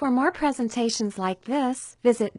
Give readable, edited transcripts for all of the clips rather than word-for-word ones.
For more presentations like this, visit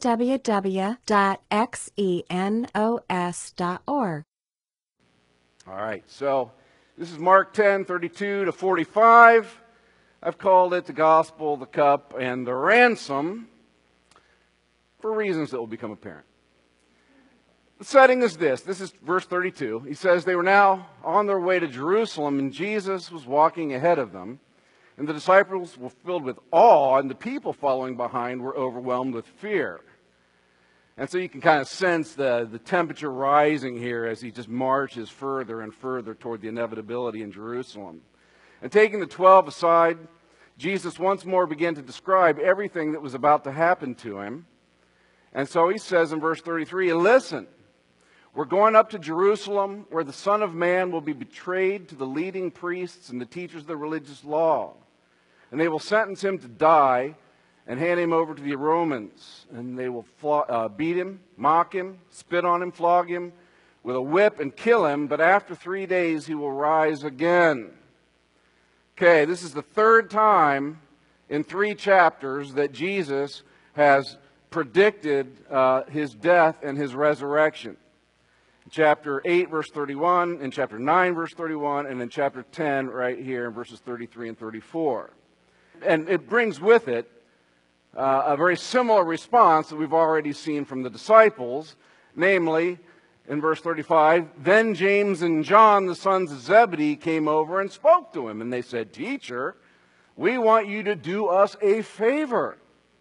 www.xenos.org. All right, so this is Mark 10:32 to 45. I've called it the gospel, the cup, and the ransom for reasons that will become apparent. The setting is this. This is verse 32. He says, they were now on their way to Jerusalem, and Jesus was walking ahead of them. And the disciples were filled with awe, and the people following behind were overwhelmed with fear. And so you can kind of sense the temperature rising here as he just marches further and further toward the inevitability in Jerusalem. And taking the 12 aside, Jesus once more began to describe everything that was about to happen to him. And so he says in verse 33, listen, we're going up to Jerusalem where the Son of Man will be betrayed to the leading priests and the teachers of the religious law. And they will sentence him to die and hand him over to the Romans. And they will beat him, mock him, spit on him, flog him with a whip and kill him. But after 3 days he will rise again. Okay, this is the third time in 3 chapters that Jesus has predicted his death and his resurrection. In chapter 8, verse 31, in chapter 9, verse 31, and in chapter 10, right here in verses 33 and 34. And it brings with it a very similar response that we've already seen from the disciples, namely, in verse 35, then James and John, the sons of Zebedee, came over and spoke to him. And they said, Teacher, we want you to do us a favor.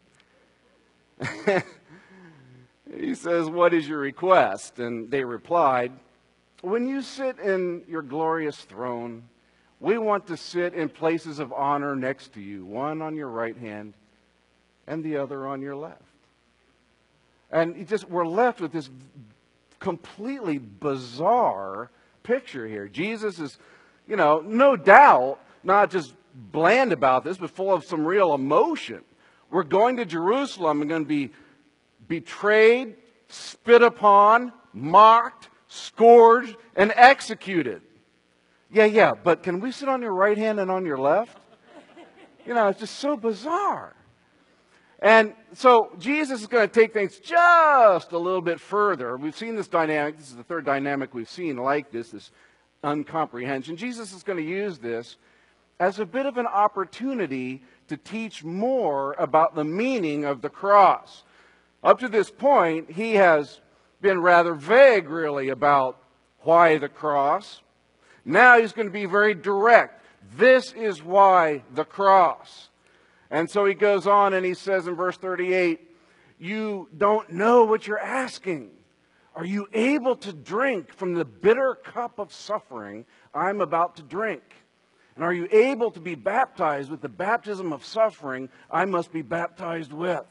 He says, what is your request? And they replied, when you sit in your glorious throne, we want to sit in places of honor next to you, one on your right hand and the other on your left. And we're left with this completely bizarre picture here. Jesus is, no doubt, not just bland about this, but full of some real emotion. We're going to Jerusalem and going to be betrayed, spit upon, mocked, scourged, and executed. Yeah, but can we sit on your right hand and on your left? It's just so bizarre. And so Jesus is going to take things just a little bit further. We've seen this dynamic. This is the third dynamic we've seen like this uncomprehension. Jesus is going to use this as a bit of an opportunity to teach more about the meaning of the cross. Up to this point, he has been rather vague, really, about why the cross. Now he's going to be very direct. This is why the cross. And so he goes on and he says in verse 38, you don't know what you're asking. Are you able to drink from the bitter cup of suffering I'm about to drink? And are you able to be baptized with the baptism of suffering I must be baptized with?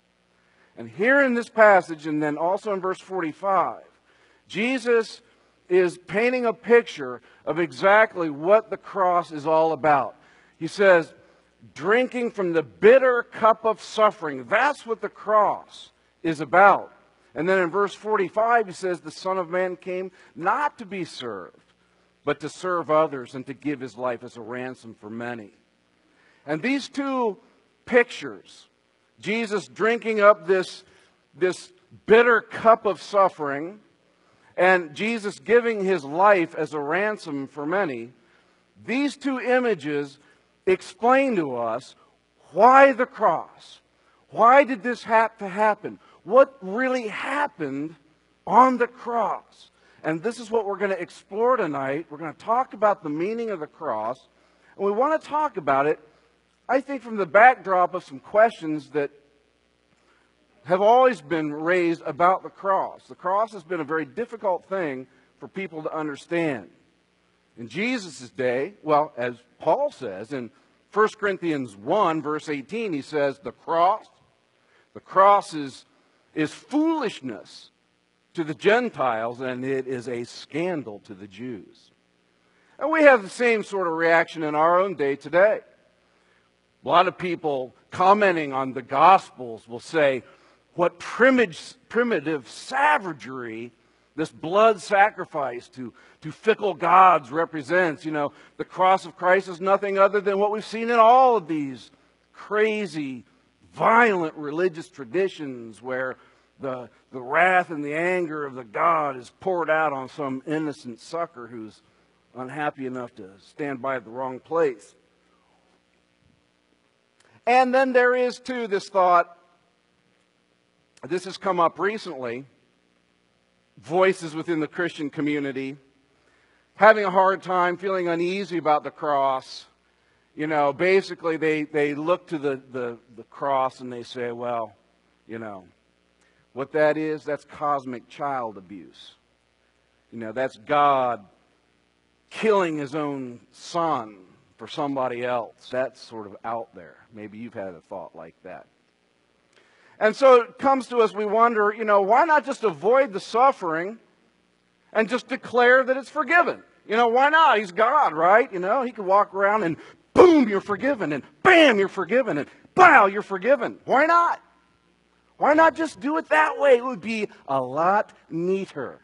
And here in this passage, and then also in verse 45, Jesus is painting a picture of exactly what the cross is all about. He says, drinking from the bitter cup of suffering, that's what the cross is about. And then in verse 45, he says, the Son of Man came not to be served, but to serve others and to give his life as a ransom for many. And these two pictures, Jesus drinking up this bitter cup of suffering, and Jesus giving his life as a ransom for many, these two images explain to us why the cross. Why did this have to happen? What really happened on the cross? And this is what we're going to explore tonight. We're going to talk about the meaning of the cross. And we want to talk about it, I think, from the backdrop of some questions that have always been raised about the cross. The cross has been a very difficult thing for people to understand. In Jesus' day, well, as Paul says in 1 Corinthians 1, verse 18, he says, the cross is foolishness to the Gentiles, and it is a scandal to the Jews. And we have the same sort of reaction in our own day today. A lot of people commenting on the Gospels will say, what primitive savagery this blood sacrifice to fickle gods represents. The cross of Christ is nothing other than what we've seen in all of these crazy violent religious traditions where the wrath and the anger of the God is poured out on some innocent sucker who's unhappy enough to stand by at the wrong place. And then there is, too, this thought, this has come up recently, voices within the Christian community having a hard time, feeling uneasy about the cross. You know, basically they look to the cross and they say, well, you know, what that is, that's cosmic child abuse. You know, that's God killing his own son for somebody else. That's sort of out there. Maybe you've had a thought like that. And so it comes to us, we wonder, you know, why not just avoid the suffering and just declare that it's forgiven? You know, why not? He's God, right? You know, he could walk around and boom, you're forgiven, and bam, you're forgiven, and bow, you're forgiven. Why not? Why not just do it that way? It would be a lot neater.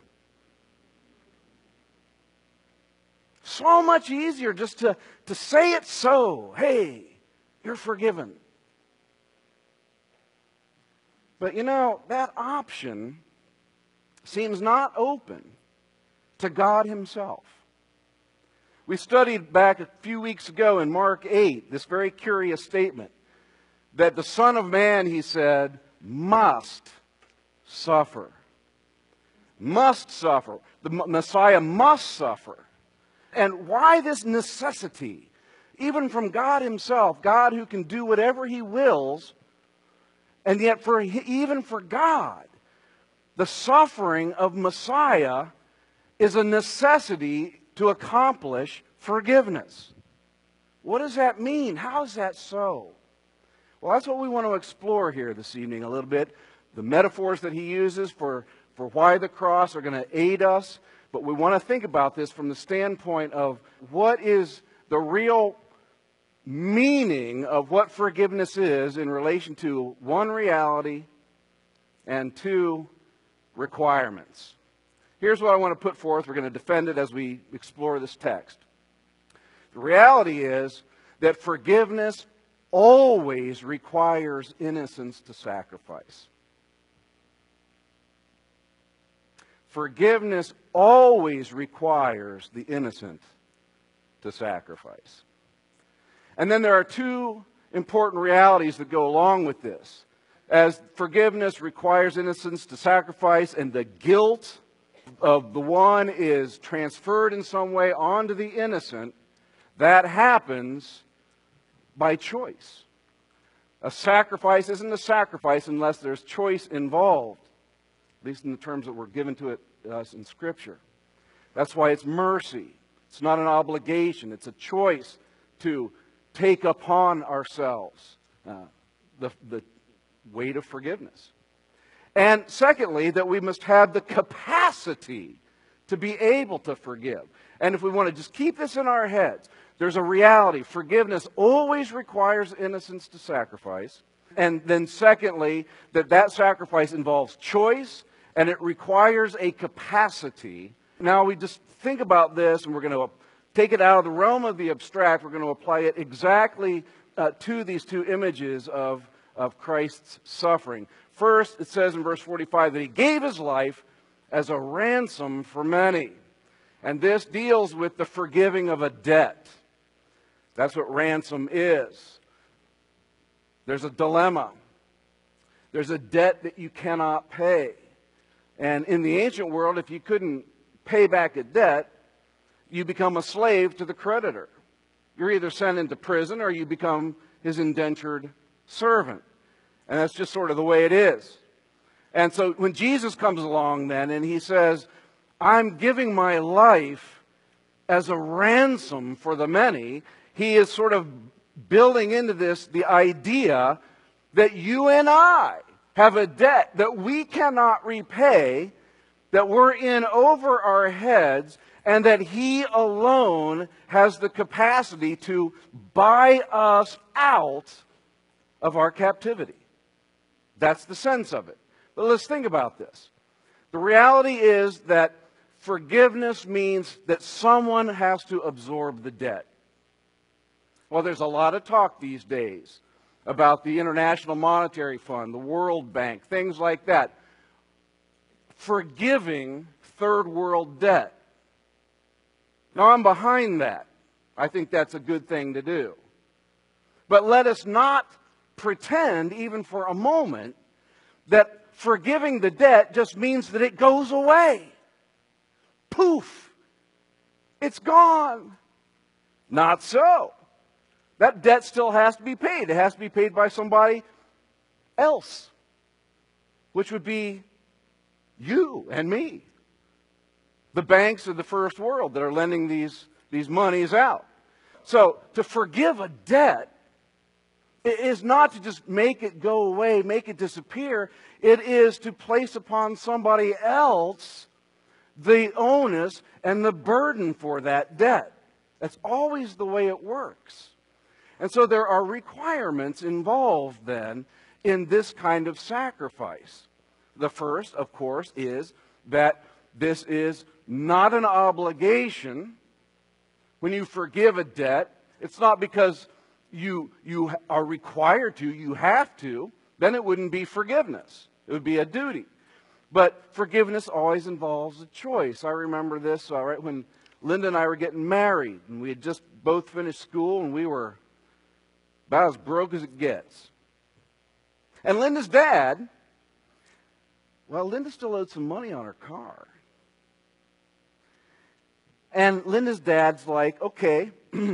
So much easier just to say it so. Hey, you're forgiven. But you know, that option seems not open to God himself. We studied back a few weeks ago in Mark 8 this very curious statement that the Son of Man, he said, must suffer. Must suffer. The Messiah must suffer. And why this necessity? Even from God himself, God who can do whatever he wills, and yet even for God, the suffering of Messiah is a necessity to accomplish forgiveness. What does that mean? How is that so? Well, that's what we want to explore here this evening a little bit. The metaphors that he uses for why the cross are going to aid us. But we want to think about this from the standpoint of what is the real meaning of what forgiveness is in relation to one, reality, and two, requirements. Here's what I want to put forth. We're going to defend it as we explore this text. The reality is that forgiveness always requires innocence to sacrifice. Forgiveness always requires the innocent to sacrifice. And then there are two important realities that go along with this. As forgiveness requires innocence to sacrifice, and the guilt of the one is transferred in some way onto the innocent, that happens by choice. A sacrifice isn't a sacrifice unless there's choice involved, at least in the terms that were given to us in Scripture. That's why it's mercy. It's not an obligation. It's a choice to take upon ourselves the weight of forgiveness. And secondly, that we must have the capacity to be able to forgive. And if we want to just keep this in our heads, there's a reality. Forgiveness always requires innocence to sacrifice. And then secondly, that sacrifice involves choice, and it requires a capacity. Now we just think about this, and we're going to take it out of the realm of the abstract. We're going to apply it exactly to these two images of Christ's suffering. First, it says in verse 45 that he gave his life as a ransom for many. And this deals with the forgiving of a debt. That's what ransom is. There's a dilemma. There's a debt that you cannot pay. And in the ancient world, if you couldn't pay back a debt, you become a slave to the creditor. You're either sent into prison or you become his indentured servant. And that's just sort of the way it is. And so when Jesus comes along then and he says, I'm giving my life as a ransom for the many, he is sort of building into this the idea that you and I have a debt that we cannot repay, that we're in over our heads, and that he alone has the capacity to buy us out of our captivity. That's the sense of it. But let's think about this. The reality is that forgiveness means that someone has to absorb the debt. Well, there's a lot of talk these days about the International Monetary Fund, the World Bank, things like that. Forgiving third world debt. Now, I'm behind that. I think that's a good thing to do. But let us not pretend, even for a moment, that forgiving the debt just means that it goes away. Poof! It's gone. Not so. That debt still has to be paid. It has to be paid by somebody else, which would be you and me. The banks of the first world that are lending these monies out. So, to forgive a debt is not to just make it go away, make it disappear. It is to place upon somebody else the onus and the burden for that debt. That's always the way it works. And so there are requirements involved then in this kind of sacrifice. The first, of course, is that this is not an obligation. When you forgive a debt, it's not because you are required to, you have to, then it wouldn't be forgiveness. It would be a duty. But forgiveness always involves a choice. I remember this right when Linda and I were getting married, and we had just both finished school, and we were about as broke as it gets. And Linda's dad, well, Linda still owed some money on her car. And Linda's dad's like, okay,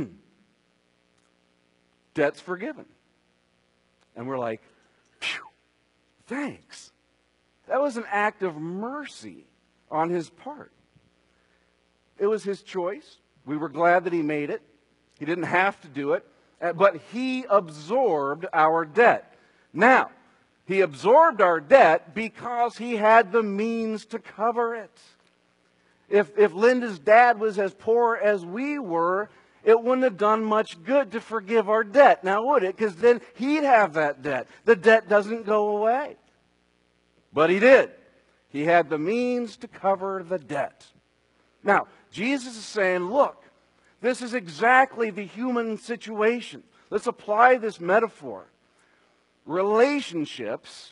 debt's forgiven. And we're like, phew, thanks. That was an act of mercy on his part. It was his choice. We were glad that he made it. He didn't have to do it. But he absorbed our debt. Now, he absorbed our debt because he had the means to cover it. If Linda's dad was as poor as we were, it wouldn't have done much good to forgive our debt. Now, would it? Because then he'd have that debt. The debt doesn't go away. But he did. He had the means to cover the debt. Now, Jesus is saying, look, this is exactly the human situation. Let's apply this metaphor. Relationships,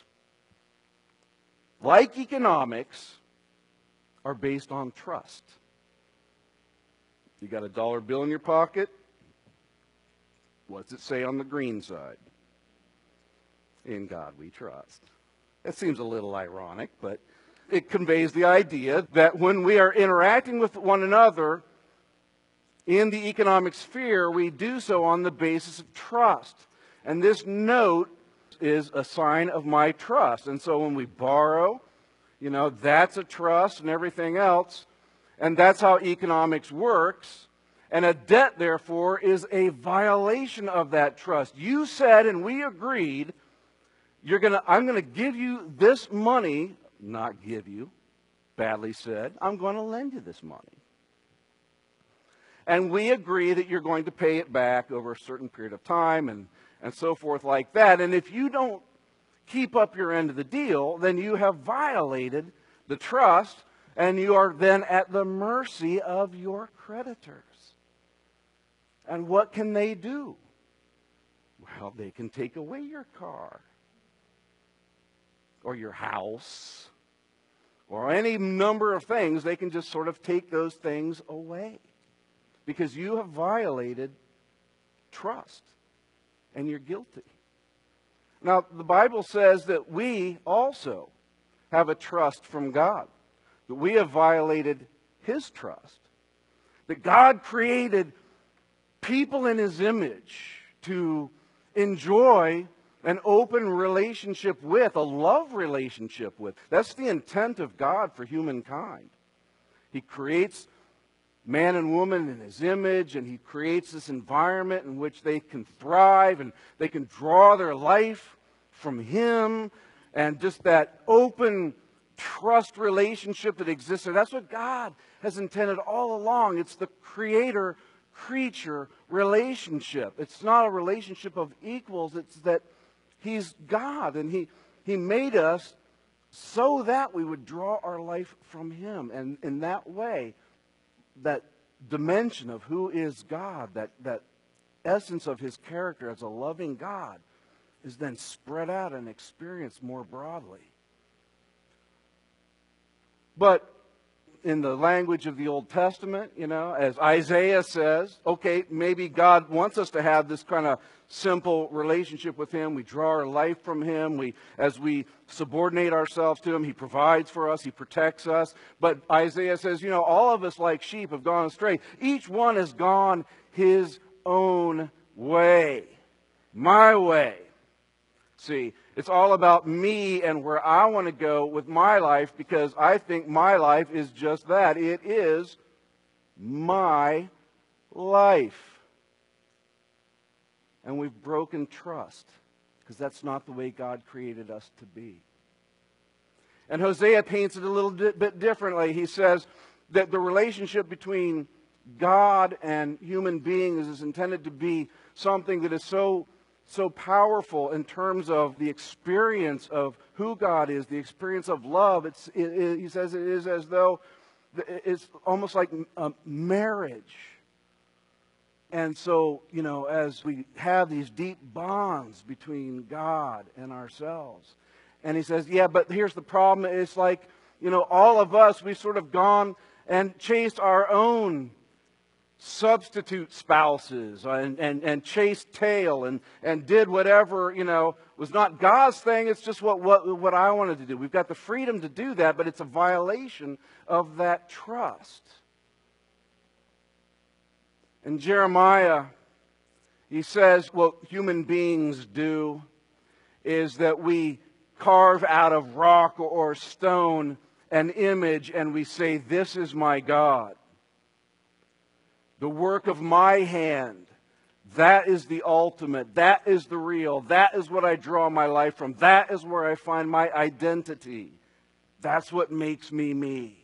like economics, are based on trust. You got a dollar bill in your pocket? What's it say on the green side? In God we trust. That seems a little ironic, but it conveys the idea that when we are interacting with one another in the economic sphere, we do so on the basis of trust. And this note is a sign of my trust. And so when we borrow, that's a trust and everything else. And that's how economics works. And a debt, therefore, is a violation of that trust. You said, and we agreed, I'm going to give you this money, not give you, badly said, I'm going to lend you this money. And we agree that you're going to pay it back over a certain period of time and so forth like that. And if you don't keep up your end of the deal, then you have violated the trust, and you are then at the mercy of your creditors. And what can they do? Well, they can take away your car, or your house, or any number of things. They can just sort of take those things away because you have violated trust and you're guilty. Now, the Bible says that we also have a trust from God, that we have violated His trust, that God created people in His image to enjoy an open relationship with, a love relationship with. That's the intent of God for humankind. He creates man and woman in His image, and He creates this environment in which they can thrive and they can draw their life from Him, and just that open trust relationship that exists there. That's what God has intended all along. It's the creator-creature relationship. It's not a relationship of equals. It's that He's God, and He made us so that we would draw our life from Him. And in that way, that dimension of who is God, that essence of His character as a loving God, is then spread out and experienced more broadly. But in the language of the Old Testament, as Isaiah says, okay, maybe God wants us to have this kind of simple relationship with Him. We draw our life from Him. As we subordinate ourselves to Him, He provides for us. He protects us. But Isaiah says, all of us like sheep have gone astray. Each one has gone his own way. My way. See, it's all about me and where I want to go with my life, because I think my life is just that. It is my life. And we've broken trust, because that's not the way God created us to be. And Hosea paints it a little bit differently. He says that the relationship between God and human beings is intended to be something that is so powerful in terms of the experience of who God is, the experience of love. He says it is as though it's almost like a marriage. And so, as we have these deep bonds between God and ourselves. And he says, yeah, but here's the problem. It's like, all of us, we've sort of gone and chased our own substitute spouses and chased tail and did whatever, was not God's thing. It's just what I wanted to do. We've got the freedom to do that, but it's a violation of that trust. In Jeremiah, he says what human beings do is that we carve out of rock or stone an image and we say, this is my God. The work of my hand, that is the ultimate. That is the real. That is what I draw my life from. That is where I find my identity. That's what makes me me.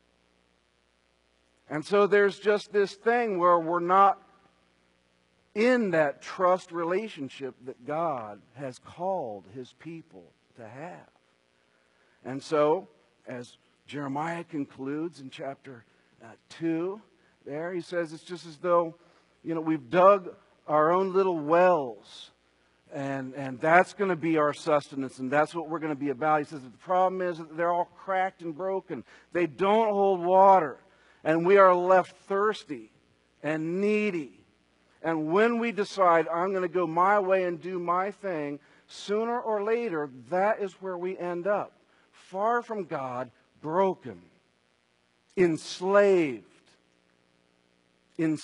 And so there's just this thing where we're not in that trust relationship that God has called His people to have. And so, as Jeremiah concludes in chapter 2, there he says it's just as though, we've dug our own little wells, and that's going to be our sustenance, and that's what we're going to be about. He says that the problem is that they're all cracked and broken. They don't hold water, and we are left thirsty and needy. And when we decide, I'm going to go my way and do my thing, sooner or later, that is where we end up. Far from God, broken, enslaved, and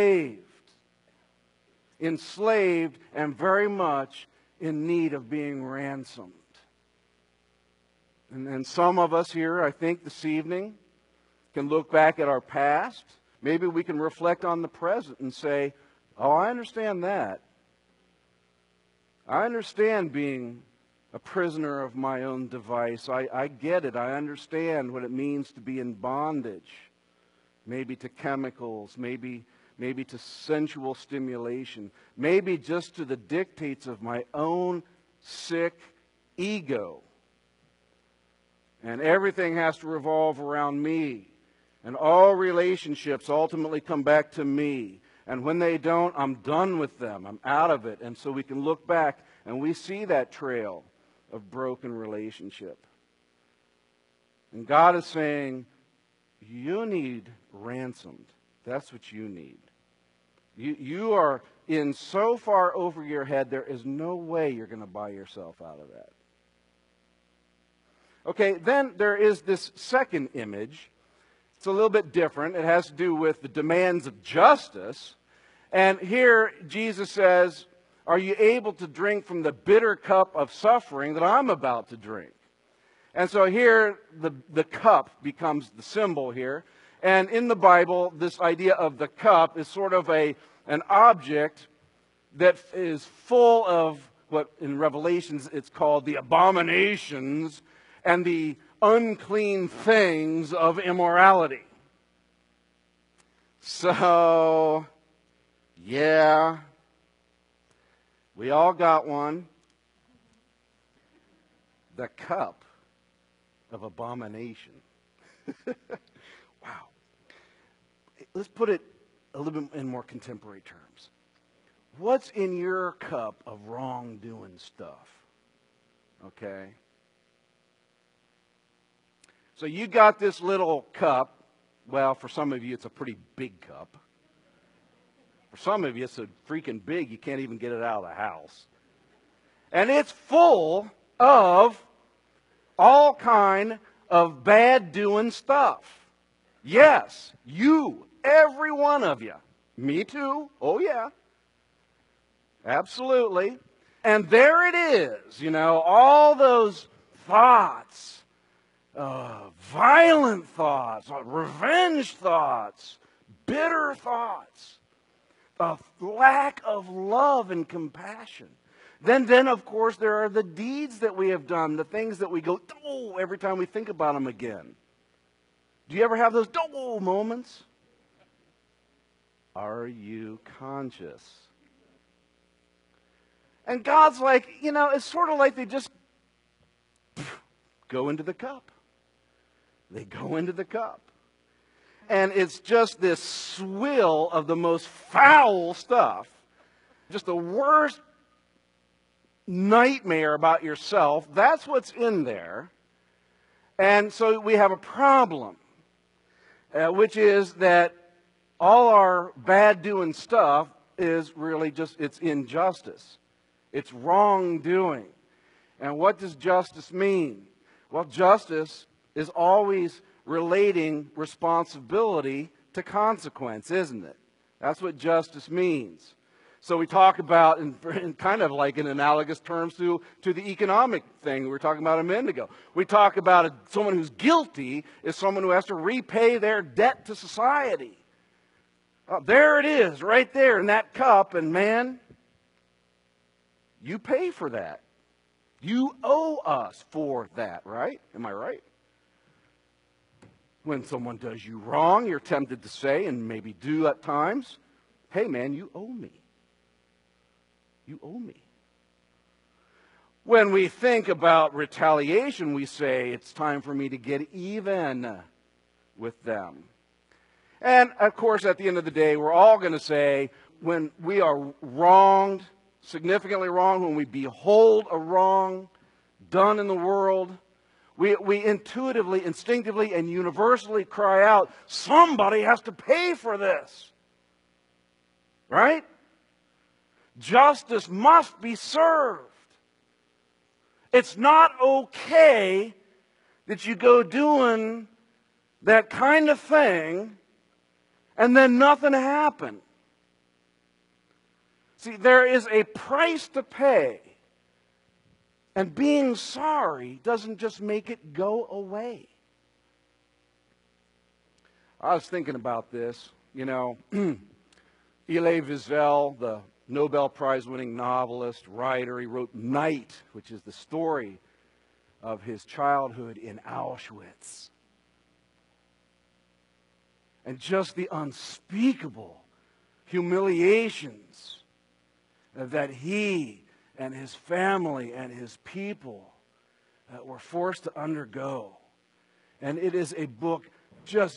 very much in need of being ransomed. And some of us here, I think this evening, can look back at our past. Maybe we can reflect on the present and say, oh, I understand that. I understand being a prisoner of my own device. I get it. I understand what it means to be in bondage. Maybe to chemicals, maybe to sensual stimulation, maybe just to the dictates of my own sick ego. And everything has to revolve around me. And all relationships ultimately come back to me. And when they don't, I'm done with them. I'm out of it. And so we can look back and we see that trail of broken relationship. And God is saying, you need ransomed. That's what you need. You are in so far over your head, there is no way you're going to buy yourself out of that. Okay, then there is this second image. It's a little bit different. It has to do with the demands of justice. And here Jesus says, are you able to drink from the bitter cup of suffering that I'm about to drink? And so here the cup becomes the symbol here. And in the Bible, this idea of the cup is sort of an object that is full of what in Revelations it's called the abominations and the unclean things of immorality. So, yeah, we all got one. The cup of abomination. Wow. Let's put it a little bit in more contemporary terms. What's in your cup of wrongdoing stuff? Okay? So you got this little cup. Well, for some of you, it's a pretty big cup. For some of you, it's so freaking big, you can't even get it out of the house. And it's full of all kind of bad doing stuff. Yes, you, every one of you. Me too. Oh, yeah. Absolutely. And there it is, all those thoughts, violent thoughts, revenge thoughts, bitter thoughts, a lack of love and compassion. Then, of course, there are the deeds that we have done, the things that we go, oh, every time we think about them again. Do you ever have those oh moments? Are you conscious? And God's like, it's sort of like they just go into the cup. They go into the cup. And it's just this swill of the most foul stuff. Just the worst nightmare about yourself. That's what's in there. And so we have a problem, which is that all our bad doing stuff is really just, it's injustice. It's wrongdoing. And what does justice mean? Well, justice is always relating responsibility to consequence, isn't it? That's what justice means. So we talk about, in kind of like in analogous terms to the economic thing we were talking about a minute ago. We talk about someone who's guilty is someone who has to repay their debt to society. There it is, right there in that cup, and man, you pay for that. You owe us for that, right? Am I right? When someone does you wrong, you're tempted to say, and maybe do at times, hey man, you owe me. You owe me. When we think about retaliation, we say, it's time for me to get even with them. And, of course, at the end of the day, we're all going to say, when we are wronged, significantly wronged, when we behold a wrong done in the world, we intuitively, instinctively, and universally cry out, somebody has to pay for this. Right? Justice must be served. It's not okay that you go doing that kind of thing and then nothing happened. See, there is a price to pay. And being sorry doesn't just make it go away. I was thinking about this. Elie Wiesel, the Nobel Prize-winning novelist, writer, he wrote Night, which is the story of his childhood in Auschwitz. And just the unspeakable humiliations that he and his family and his people were forced to undergo. And it is a book just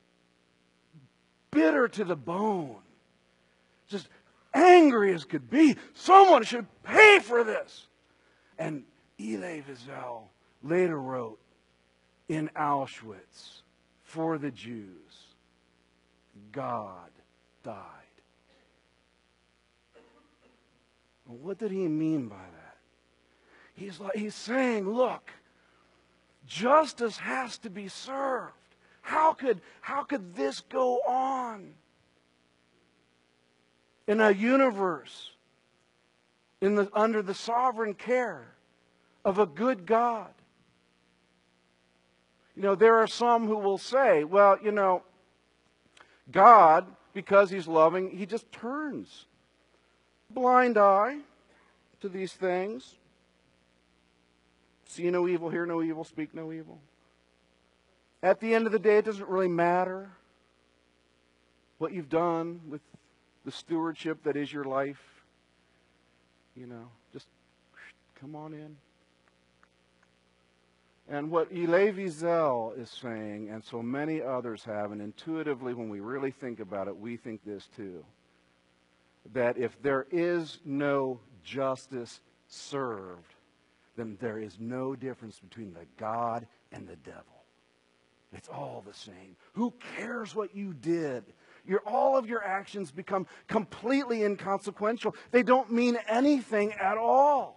bitter to the bone. Just angry as could be. Someone should pay for this. And Elie Wiesel later wrote, in Auschwitz, for the Jews, God died. Well, what did he mean by that? He's saying, look, justice has to be served. How could this go on? In a universe under the sovereign care of a good God. There are some who will say, well, God, because he's loving, he just turns a blind eye to these things. See no evil, hear no evil, speak no evil. At the end of the day, it doesn't really matter what you've done with the stewardship that is your life. Just come on in. And what Elie Wiesel is saying, and so many others have, and intuitively when we really think about it, we think this too. that if there is no justice served, then there is no difference between the God and the devil. It's all the same. Who cares what you did? All of your actions become completely inconsequential. They don't mean anything at all.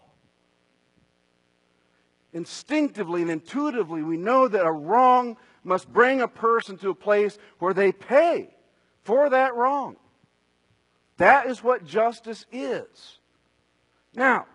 Instinctively and intuitively, we know that a wrong must bring a person to a place where they pay for that wrong. That is what justice is. Now,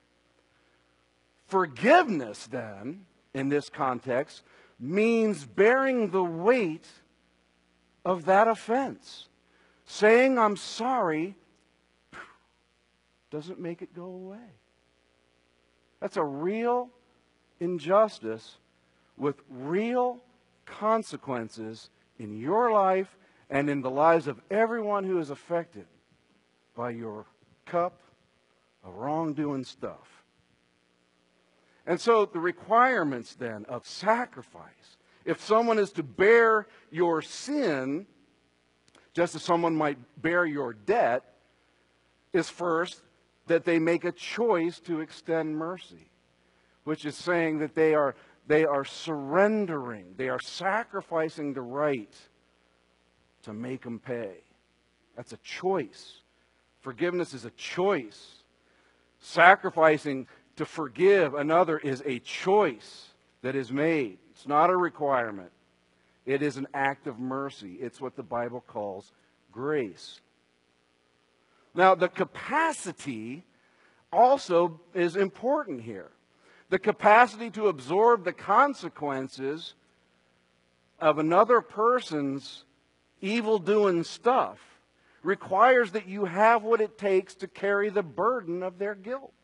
forgiveness then, in this context, means bearing the weight of that offense. Saying I'm sorry doesn't make it go away. That's a real injustice with real consequences in your life and in the lives of everyone who is affected by your cup of wrongdoing stuff. And so the requirements then of sacrifice, if someone is to bear your sin, just as someone might bear your debt, is first that they make a choice to extend mercy, which is saying that they are surrendering, they are sacrificing the right to make them pay. That's a choice. Forgiveness is a choice. Sacrificing to forgive another is a choice that is made. It's not a requirement. It is an act of mercy. It's what the Bible calls grace. Now, the capacity also is important here. The capacity to absorb the consequences of another person's evil-doing stuff requires that you have what it takes to carry the burden of their guilt.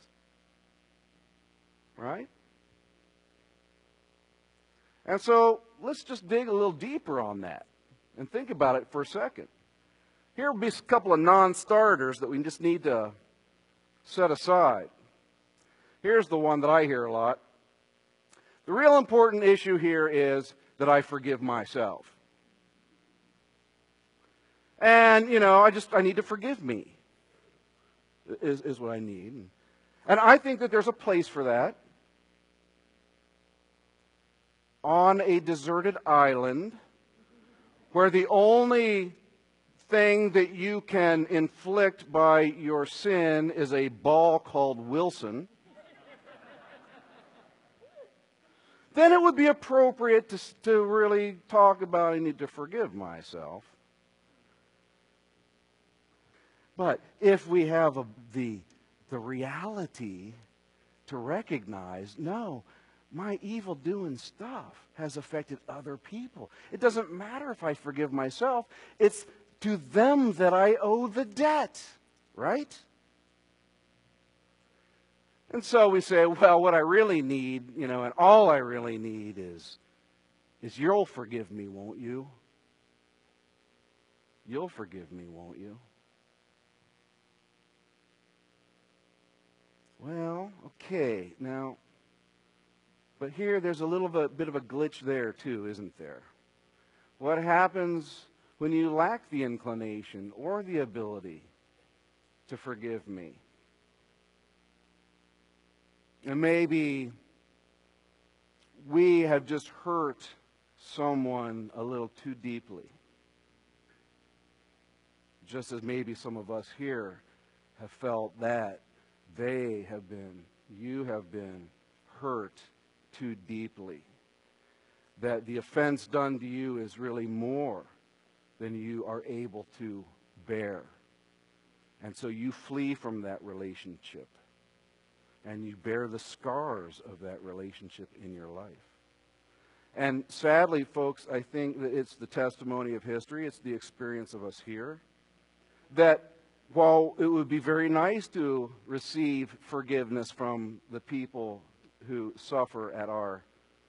Right? And so let's just dig a little deeper on that and think about it for a second. Here will be a couple of non-starters that we just need to set aside. Here's the one that I hear a lot. The real important issue here is that I forgive myself. And, I need to forgive me, is what I need. And I think that there's a place for that. On a deserted island, where the only thing that you can inflict by your sin is a ball called Wilson, then it would be appropriate to really talk about I need to forgive myself. But if we have the reality to recognize, no, my evil doing stuff has affected other people. It doesn't matter if I forgive myself. It's to them that I owe the debt, right? And so we say, well, what I really need, and all I really need is you'll forgive me, won't you? You'll forgive me, won't you? Well, okay, now, but here there's a little bit of a glitch there too, isn't there? What happens when you lack the inclination or the ability to forgive me? And maybe we have just hurt someone a little too deeply. Just as maybe some of us here have felt that you have been hurt too deeply. That the offense done to you is really more than you are able to bear. And so you flee from that relationship. And you bear the scars of that relationship in your life. And sadly, folks, I think that it's the testimony of history, it's the experience of us here, that while it would be very nice to receive forgiveness from the people who suffer at our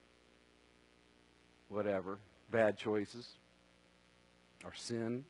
bad choices, our sin,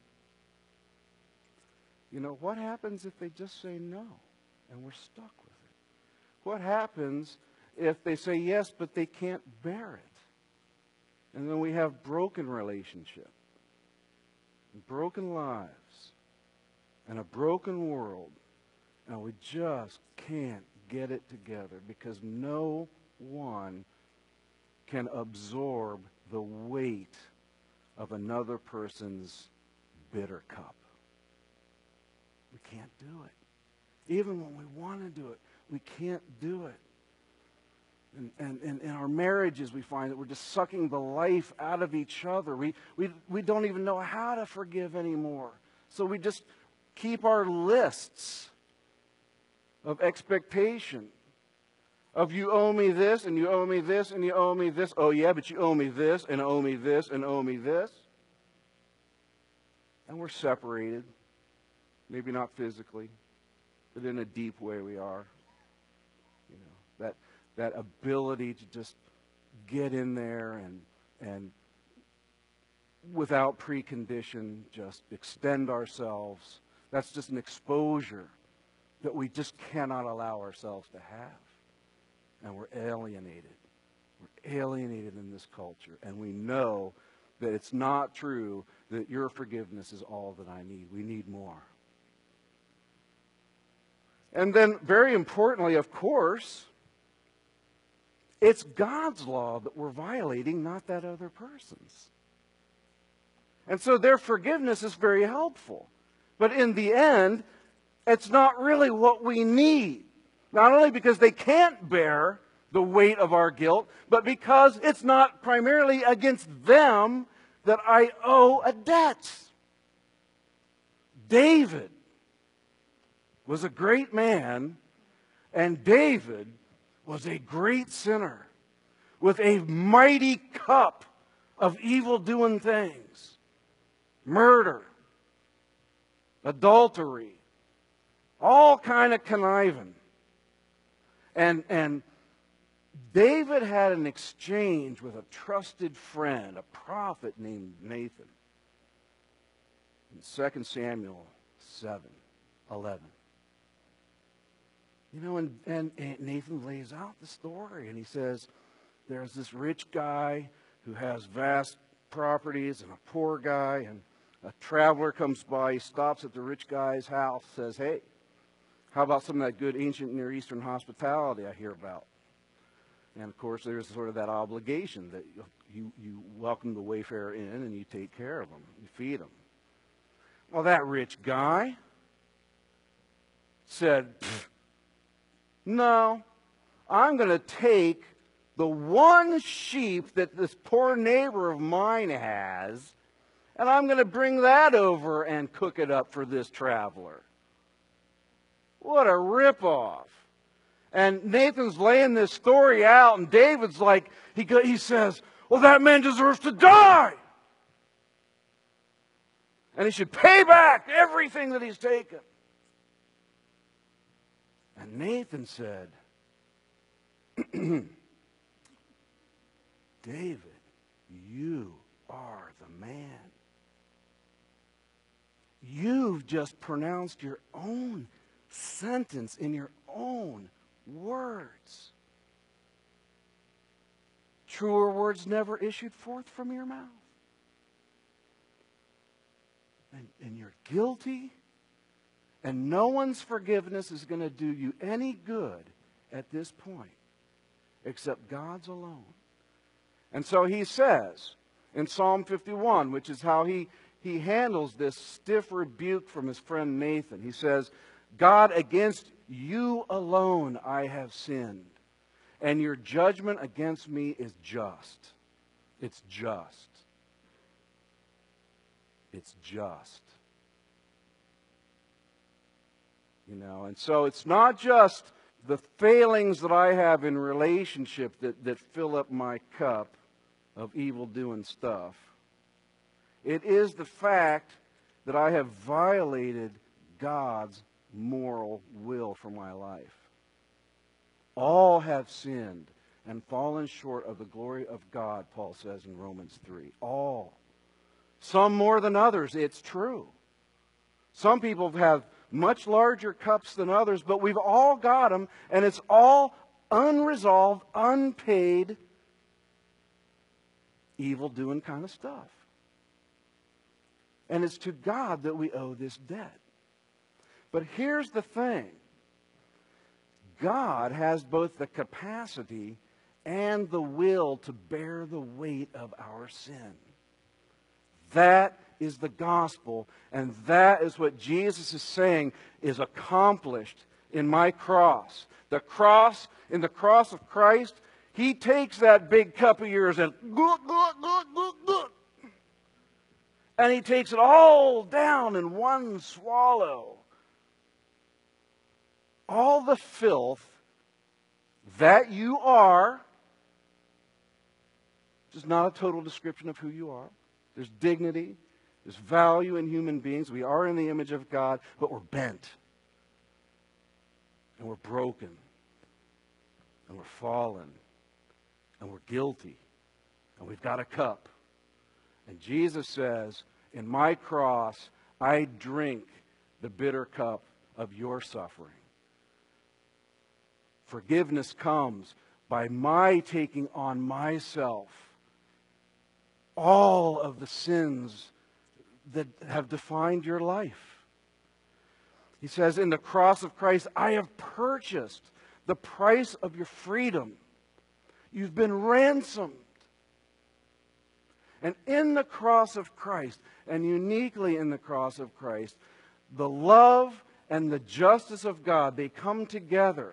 what happens if they just say no and we're stuck with it? What happens if they say yes, but they can't bear it? And then we have broken relationship, broken lives, and a broken world, and we just can't get it together because no one can absorb the weight of another person's bitter cup. We can't do it. Even when we want to do it, we can't do it. And in our marriages, we find that we're just sucking the life out of each other. We don't even know how to forgive anymore. So we just keep our lists of expectation. Of you owe me this, and you owe me this, and you owe me this. Oh yeah, but you owe me this, and owe me this, and owe me this. And we're separated. Maybe not physically, but in a deep way we are. You know, that ability to just get in there and without precondition just extend ourselves. That's just an exposure that we just cannot allow ourselves to have. And we're alienated. We're alienated in this culture. And we know that it's not true that your forgiveness is all that I need. We need more. And then, very importantly, of course, it's God's law that we're violating, not that other person's. And so their forgiveness is very helpful. But in the end, it's not really what we need. Not only because they can't bear the weight of our guilt, but because it's not primarily against them that I owe a debt. David was a great man, and David was a great sinner with a mighty cup of evil-doing things. Murder, adultery, all kind of conniving. And David had an exchange with a trusted friend, a prophet named Nathan. In 2 Samuel 7:11. You know, and Nathan lays out the story, and he says, there's this rich guy who has vast properties and a poor guy, and a traveler comes by, he stops at the rich guy's house, says, hey, how about some of that good ancient Near Eastern hospitality I hear about? And of course, there's sort of that obligation that you welcome the wayfarer in and you take care of them, you feed them. Well, that rich guy said, no, I'm going to take the one sheep that this poor neighbor of mine has, and I'm going to bring that over and cook it up for this traveler. What a ripoff. And Nathan's laying this story out, and David's like, he says, well, that man deserves to die. And he should pay back everything that he's taken. And Nathan said, David, you are the man. You've just pronounced your own sentence in your own words. Truer words never issued forth from your mouth. And you're guilty, and no one's forgiveness is going to do you any good at this point, except God's alone. And so he says in Psalm 51, which is how he handles this stiff rebuke from his friend Nathan. He says, God, against you alone I have sinned, and your judgment against me is just. It's just. It's just. You know, and so it's not just the failings that I have in relationship that fill up my cup of evil-doing stuff. It is the fact that I have violated God's moral will for my life. All have sinned and fallen short of the glory of God, Paul says in Romans 3. All. Some more than others, it's true. Some people have much larger cups than others, but we've all got them, and it's all unresolved, unpaid, evil-doing kind of stuff. And it's to God that we owe this debt. But here's the thing. God has both the capacity and the will to bear the weight of our sin. That is the gospel, and that is what Jesus is saying is accomplished in my cross. The cross, in the cross of Christ, He takes that big cup of yours and and He takes it all down in one swallow. All the filth that you are, which is not a total description of who you are. There's dignity, there's value in human beings. We are in the image of God, but we're bent. And we're broken. And we're fallen. And we're guilty. And we've got a cup. And Jesus says, in my cross, I drink the bitter cup of your suffering. Forgiveness comes by my taking on myself all of the sins that have defined your life. He says, in the cross of Christ, I have purchased the price of your freedom. You've been ransomed. And in the cross of Christ, and uniquely in the cross of Christ, the love and the justice of God, they come together.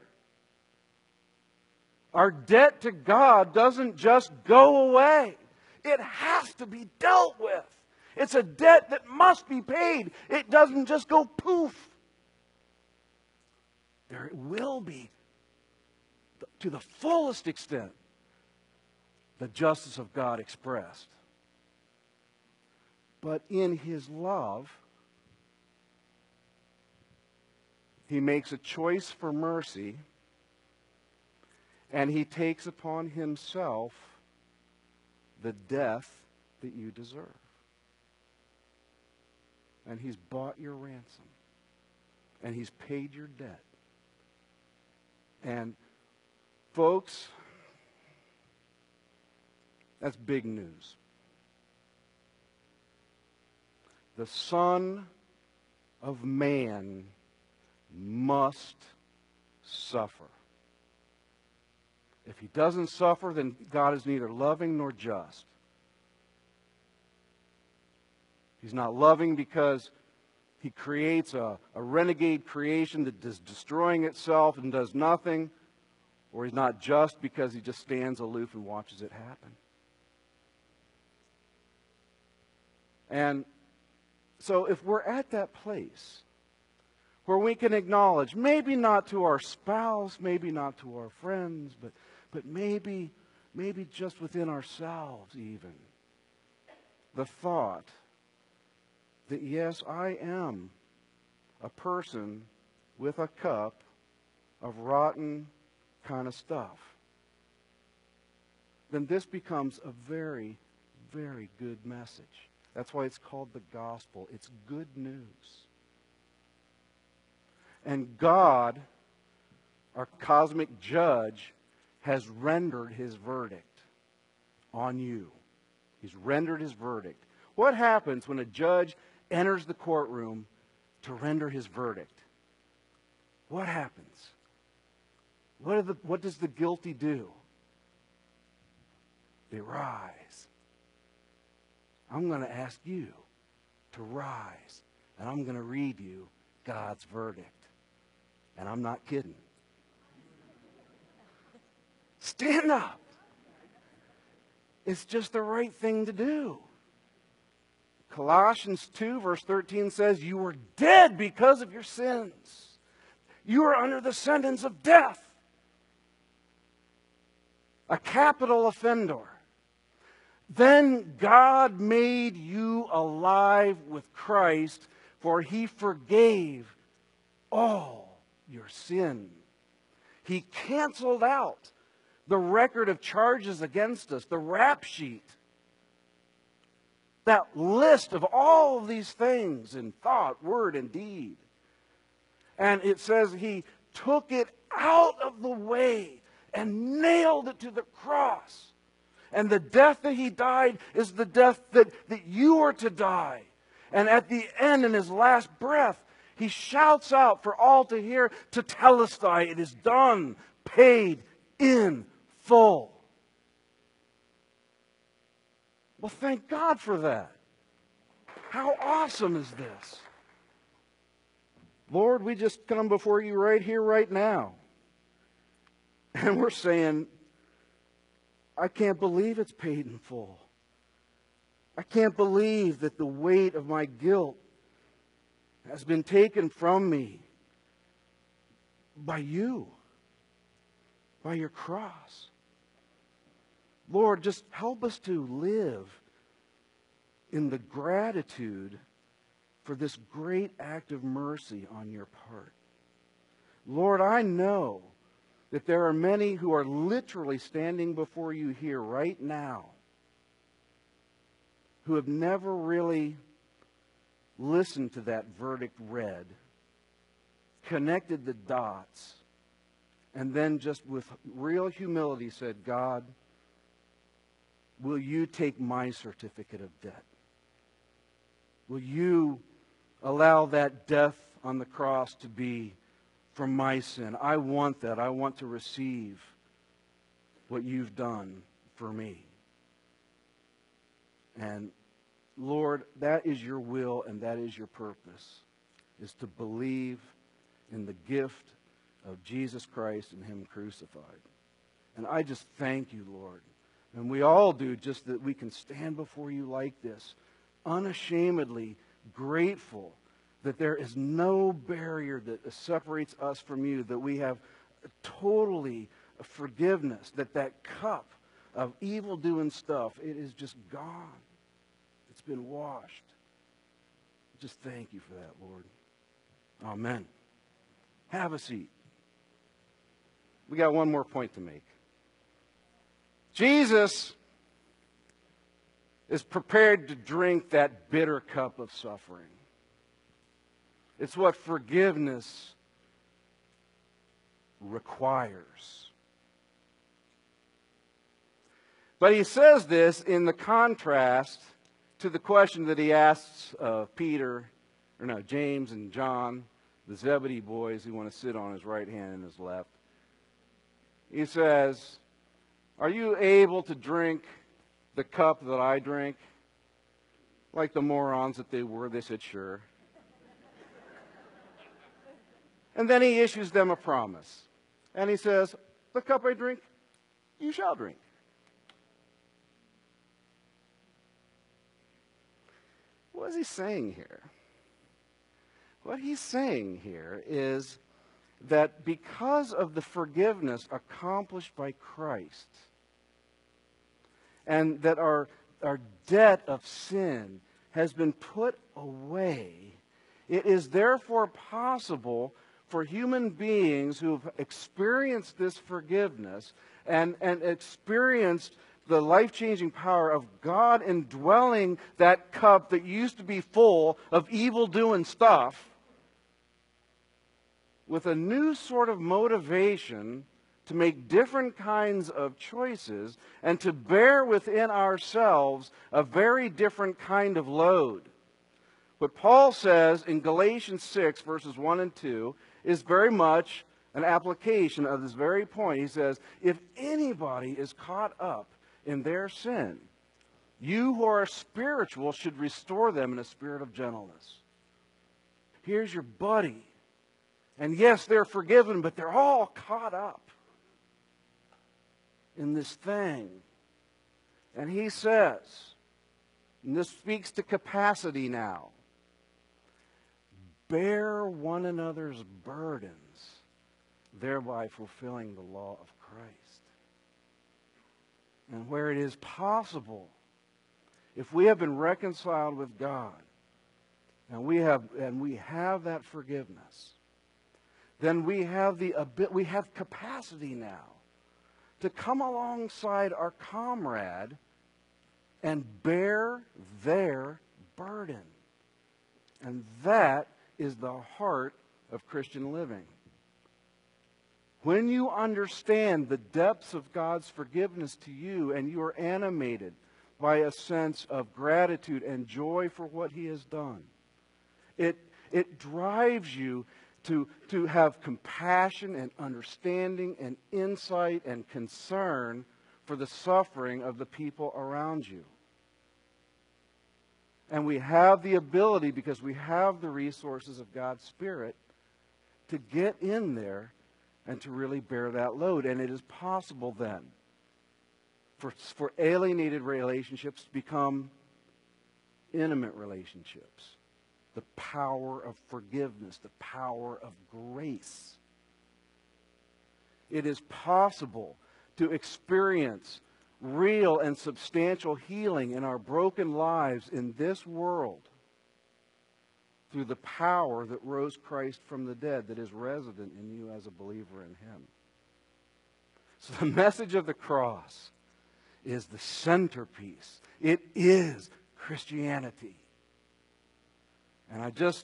Our debt to God doesn't just go away. It has to be dealt with. It's a debt that must be paid. It doesn't just go poof. There will be, to the fullest extent, the justice of God expressed. But in His love, He makes a choice for mercy, and He takes upon Himself the death that you deserve. And He's bought your ransom. And He's paid your debt. And folks, that's big news. The Son of Man must suffer. If He doesn't suffer, then God is neither loving nor just. He's not loving because He creates a renegade creation that is destroying itself and does nothing. Or He's not just because He just stands aloof and watches it happen. And so if we're at that place where we can acknowledge, maybe not to our spouse, maybe not to our friends, but maybe just within ourselves even, the thought that yes, I am a person with a cup of rotten kind of stuff, then this becomes a very, very good message. That's why it's called the gospel. It's good news. And God, our cosmic judge, has rendered His verdict on you. He's rendered His verdict. What happens when a judge enters the courtroom to render his verdict? What happens? What does the guilty do? They rise. I'm going to ask you to rise, and I'm going to read you God's verdict. And I'm not kidding. Stand up. It's just the right thing to do. Colossians 2 verse 13 says, you were dead because of your sins. You are under the sentence of death. A capital offender. Then God made you alive with Christ, for He forgave all your sin. He canceled out the record of charges against us, the rap sheet. That list of all of these things in thought, word, and deed. And it says He took it out of the way and nailed it to the cross. And the death that He died is the death that you are to die. And at the end, in His last breath, He shouts out for all to hear, Tetelestai, it is done, paid in full. Well, thank God for that. How awesome is this? Lord, we just come before you right here, right now. And we're saying, I can't believe it's paid in full. I can't believe that the weight of my guilt has been taken from me by you, by your cross. Lord, just help us to live in the gratitude for this great act of mercy on your part. Lord, I know that there are many who are literally standing before you here right now who have never really listened to that verdict read, connected the dots, and then just with real humility said, God, will you take my certificate of debt? Will you allow that death on the cross to be for my sin? I want that. I want to receive what you've done for me. And Lord, that is your will and that is your purpose, is to believe in the gift of Jesus Christ and Him crucified. And I just thank you, Lord. And we all do, just that we can stand before you like this, unashamedly grateful that there is no barrier that separates us from you, that we have totally forgiveness, that that cup of evil doing stuff, it is just gone. It's been washed. Just thank you for that, Lord. Amen. Have a seat. We got one more point to make. Jesus is prepared to drink that bitter cup of suffering. It's what forgiveness requires. But he says this in the contrast to the question that he asks of James and John, the Zebedee boys who want to sit on his right hand and his left. He says, are you able to drink the cup that I drink? Like the morons that they were, they said, sure. And then he issues them a promise. And he says, the cup I drink, you shall drink. What is he saying here? What he's saying here is that because of the forgiveness accomplished by Christ, and that our debt of sin has been put away, it is therefore possible for human beings who've experienced this forgiveness and experienced the life-changing power of God indwelling that cup that used to be full of evil-doing stuff with a new sort of motivation to make different kinds of choices and to bear within ourselves a very different kind of load. What Paul says in Galatians 6, verses 1 and 2, is very much an application of this very point. He says, if anybody is caught up in their sin, you who are spiritual should restore them in a spirit of gentleness. Here's your buddy. And yes, they're forgiven, but they're all caught up in this thing. And he says, and this speaks to capacity now, bear one another's burdens, thereby fulfilling the law of Christ. And where it is possible, if we have been reconciled with God, and we have that forgiveness, then we have capacity now to come alongside our comrade and bear their burden. And that is the heart of Christian living. When you understand the depths of God's forgiveness to you and you are animated by a sense of gratitude and joy for what He has done, It drives you to have compassion and understanding and insight and concern for the suffering of the people around you. And we have the ability, because we have the resources of God's Spirit, to get in there and to really bear that load. And it is possible then for alienated relationships to become intimate relationships. The power of forgiveness, the power of grace. It is possible to experience real and substantial healing in our broken lives in this world through the power that rose Christ from the dead, that is resident in you as a believer in Him. So the message of the cross is the centerpiece. It is Christianity. And to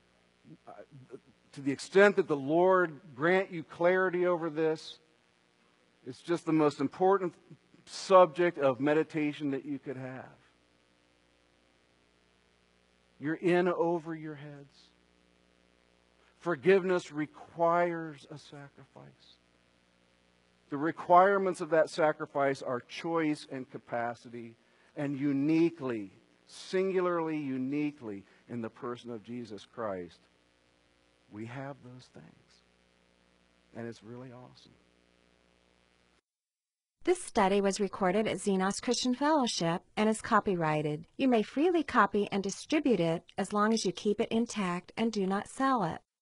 the extent that the Lord grant you clarity over this, it's just the most important subject of meditation that you could have. You're in over your heads. Forgiveness requires a sacrifice. The requirements of that sacrifice are choice and capacity, and uniquely, singularly uniquely, in the person of Jesus Christ, we have those things. And it's really awesome. This study was recorded at Xenos Christian Fellowship and is copyrighted. You may freely copy and distribute it as long as you keep it intact and do not sell it.